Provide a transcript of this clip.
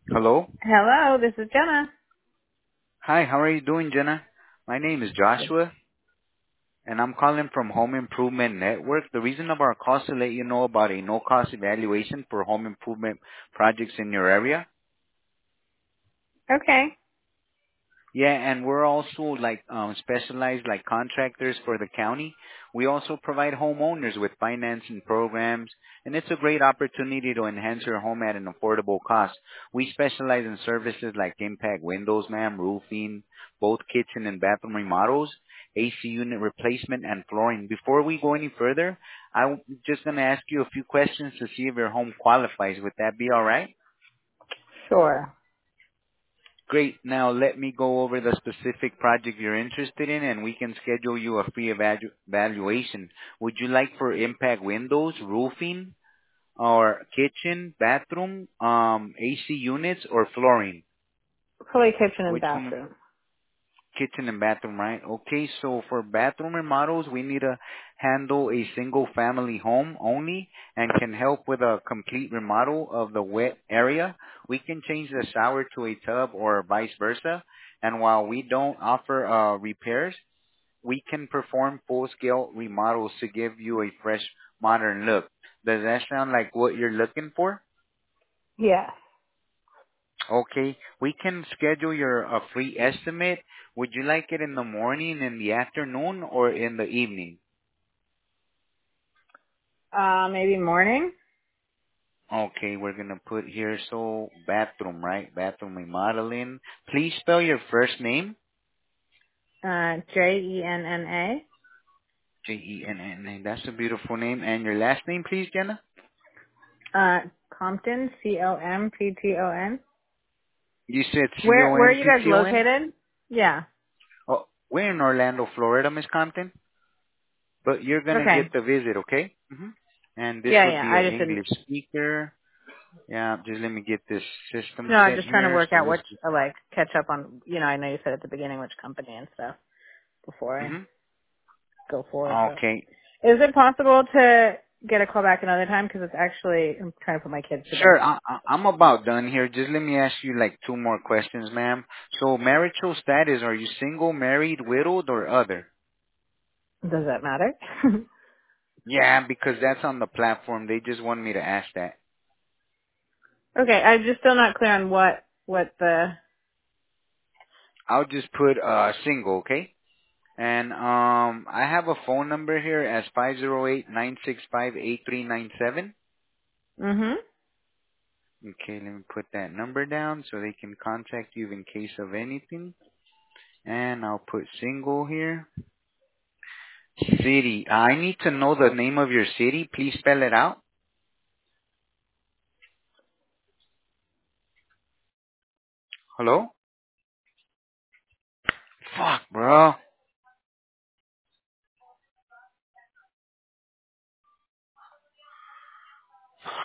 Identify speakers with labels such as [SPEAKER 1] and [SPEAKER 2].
[SPEAKER 1] Hello.
[SPEAKER 2] Hello, this is Jenna.
[SPEAKER 1] Hi, how are you doing, Jenna? My name is Joshua, and I'm calling from Home Improvement Network. The reason of our call is to let you know about a no-cost evaluation for home improvement projects in your area.
[SPEAKER 2] Okay.
[SPEAKER 1] Yeah, and we're also like specialized like contractors for the county. We also provide homeowners with financing programs, and it's a great opportunity to enhance your home at an affordable cost. We specialize in services like impact windows, ma'am, roofing, both kitchen and bathroom remodels, AC unit replacement, and flooring. Before we go any further, I'm just going to ask you a few questions to see if your home qualifies. Would that be all right?
[SPEAKER 2] Sure.
[SPEAKER 1] Great. Now let me go over the specific project you're interested in, and we can schedule you a free evaluation. Would you like for impact windows, roofing, or kitchen, bathroom, AC units, or flooring?
[SPEAKER 2] Probably kitchen and
[SPEAKER 1] Which one?
[SPEAKER 2] bathroom.
[SPEAKER 1] Kitchen and bathroom, right? Okay, so for bathroom remodels, we need to handle a single family home only and can help with a complete remodel of the wet area. We can change the shower to a tub or vice versa. And while we don't offer repairs, we can perform full-scale remodels to give you a fresh, modern look. Does that sound like what you're looking for?
[SPEAKER 2] Yes.
[SPEAKER 1] Okay, we can schedule your a free estimate. Would you like it in the morning, in the afternoon, or in the evening?
[SPEAKER 2] Maybe morning?
[SPEAKER 1] Okay, we're gonna put here so bathroom, right? Bathroom remodeling. Please spell your first name.
[SPEAKER 2] Jenna.
[SPEAKER 1] Jenna. That's a beautiful name. And your last name, please, Jenna.
[SPEAKER 2] Compton, Compton.
[SPEAKER 1] You said
[SPEAKER 2] Where are you guys
[SPEAKER 1] Compton.
[SPEAKER 2] located? Yeah.
[SPEAKER 1] Oh, we're in Orlando, Florida, Miss Compton. But you're gonna
[SPEAKER 2] Okay.
[SPEAKER 1] get the visit, okay? And this would
[SPEAKER 2] Yeah,
[SPEAKER 1] be
[SPEAKER 2] I
[SPEAKER 1] an
[SPEAKER 2] just didn't.
[SPEAKER 1] English speaker. Yeah, just let me get this system
[SPEAKER 2] No, I'm
[SPEAKER 1] set
[SPEAKER 2] just trying to
[SPEAKER 1] here.
[SPEAKER 2] work
[SPEAKER 1] So
[SPEAKER 2] out
[SPEAKER 1] this
[SPEAKER 2] which,
[SPEAKER 1] is,
[SPEAKER 2] catch up on, I know you said at the beginning which company and stuff before I
[SPEAKER 1] hmm
[SPEAKER 2] go forward, but.
[SPEAKER 1] okay.
[SPEAKER 2] Is it possible to get a call back another time? Because it's actually, I'm trying to put my kids to bed.
[SPEAKER 1] Sure, I'm about done here. Just let me ask you like two more questions, ma'am. So marital status, are you single, married, widowed, or other?
[SPEAKER 2] Does that matter?
[SPEAKER 1] Yeah, because that's on the platform. They just want me to ask that.
[SPEAKER 2] Okay, I'm just still not clear on what the.
[SPEAKER 1] I'll just put single, okay? And I have a phone number here as 508-965-8397.
[SPEAKER 2] Mhm.
[SPEAKER 1] Okay, let me put that number down so they can contact you in case of anything. And I'll put single here. City. I need to know the name of your city. Please spell it out. Hello? Fuck, bro.